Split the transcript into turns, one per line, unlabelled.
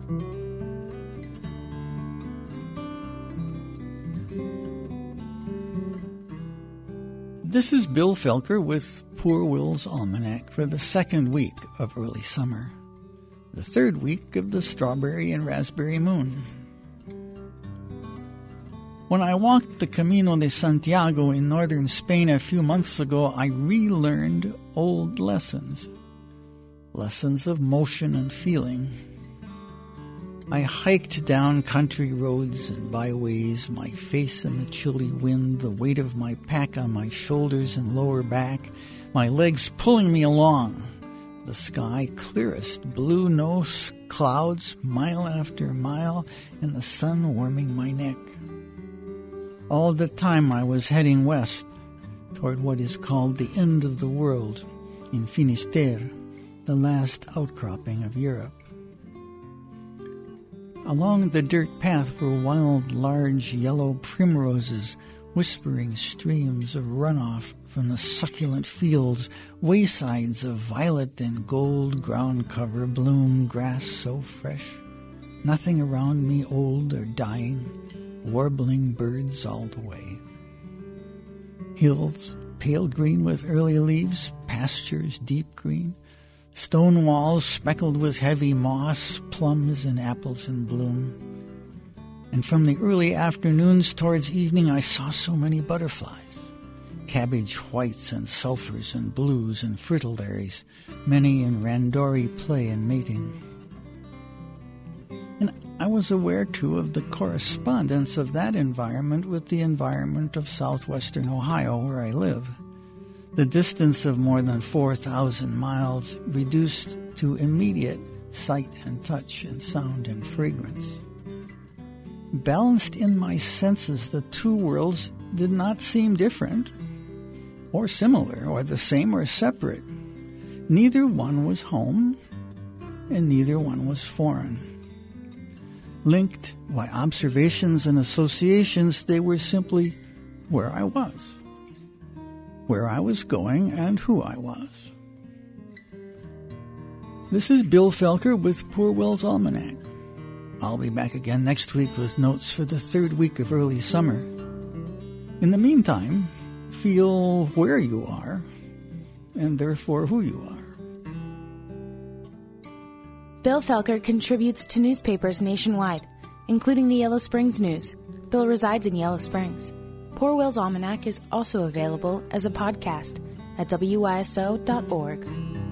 This is Bill Felker with Poor Will's Almanac for the second week of early summer, the third week of the strawberry and raspberry moon. When I walked the Camino de Santiago in northern Spain a few months ago, I relearned old lessons of motion and feeling. I hiked down country roads and byways, my face in the chilly wind, the weight of my pack on my shoulders and lower back, my legs pulling me along, the sky clearest blue, no clouds mile after mile, and the sun warming my neck. All the time I was heading west toward what is called the end of the world, in Finisterre, the last outcropping of Europe. Along the dirt path were wild, large yellow primroses, whispering streams of runoff from the succulent fields, waysides of violet and gold ground cover bloom, grass so fresh, nothing around me old or dying, warbling birds all the way. Hills, pale green with early leaves, pastures deep green, stone walls speckled with heavy moss, plums and apples in bloom. And from the early afternoons towards evening I saw so many butterflies, cabbage whites and sulphurs and blues and fritillaries, many in randori play and mating. And I was aware, too, of the correspondence of that environment with the environment of southwestern Ohio, where I live. The distance of more than 4,000 miles reduced to immediate sight and touch and sound and fragrance. Balanced in my senses, the two worlds did not seem different or similar or the same or separate. Neither one was home and neither one was foreign. Linked by observations and associations, they were simply where I was, where I was going, and who I was. This is Bill Felker with Poor Will's Almanac. I'll be back again next week with notes for the third week of early summer. In the meantime, feel where you are, and therefore who you are.
Bill Felker contributes to newspapers nationwide, including the Yellow Springs News. Bill resides in Yellow Springs. Poor Will's Almanac is also available as a podcast at wyso.org.